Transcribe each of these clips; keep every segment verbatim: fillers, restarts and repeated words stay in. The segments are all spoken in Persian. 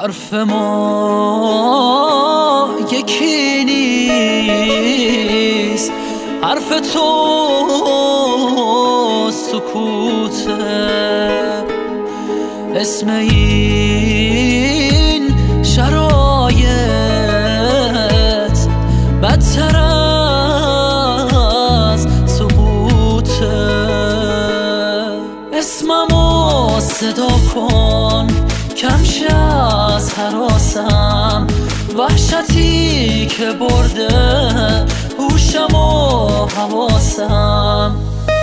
حرف ما یکی نیست، حرف تو سکوته. اسم این شرایط بدتر از سقوطه. اسممو صدا کن کم شه از هراسم، وحشتی که برده هوشم و حواسم.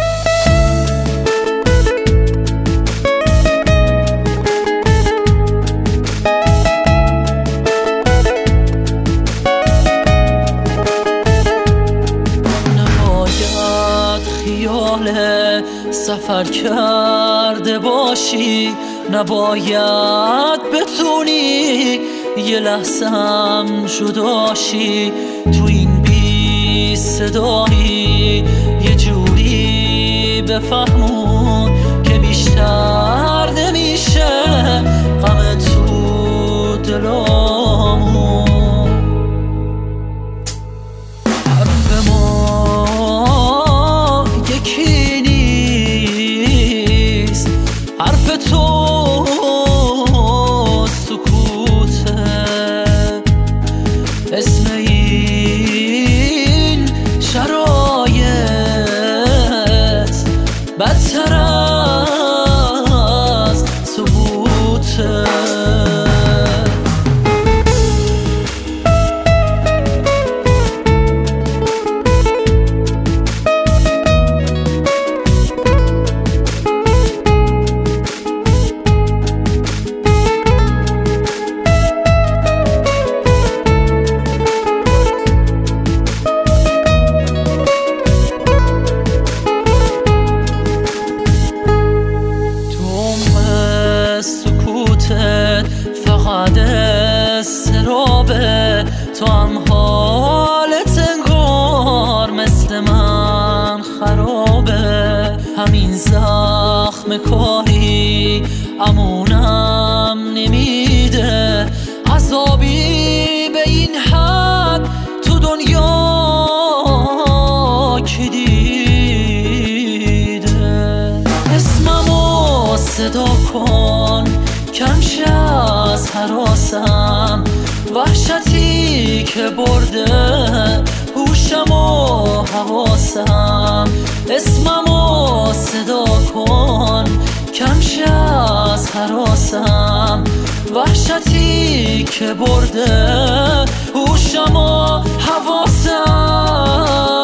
نباید خیال سفر کرده باشی، نباید بتونی یه لحظم جداشی. تو این بی صدایی یه جوری بفهمون که بیشتر نمیشه غم تو دلامون. حرف ما یکی نیست، حرف تو اسم این شرایط بدتر از سقوطه. فقط استرابه، تو هم حالت انگار مثل من خرابه. همین زخم کاری امونم نمیده، عذابی به این حد تو دنیا کی دیده. اسممو صدا کن کم شه از هراسم، وحشتی که برده هوشم و حواسم. اسممو صدا کن کم شه از هراسم، وحشتی که برده هوشم و حواسم.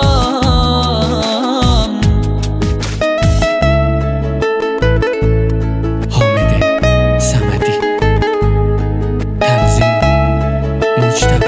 مجتبی